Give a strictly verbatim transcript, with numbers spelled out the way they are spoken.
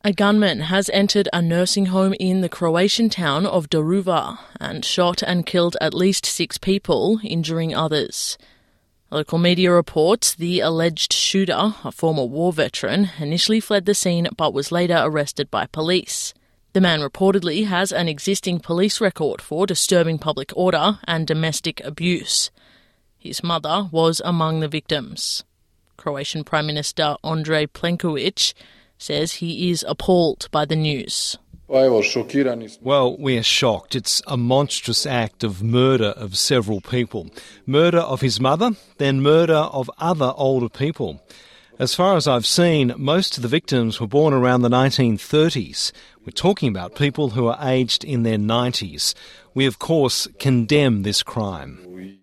A gunman has entered a nursing home in the Croatian town of Daruvar and shot and killed at least six people, injuring others. Local media reports the alleged shooter, a former war veteran, initially fled the scene but was later arrested by police. The man reportedly has an existing police record for disturbing public order and domestic abuse. His mother was among the victims. Croatian Prime Minister Andrej Plenković says he is appalled by the news. Well, we are shocked. It's a monstrous act of murder of several people. Murder of his mother, then murder of other older people. As far as I've seen, most of the victims were born around the nineteen thirties. We're talking about people who are aged in their nineties. We, of course, condemn this crime.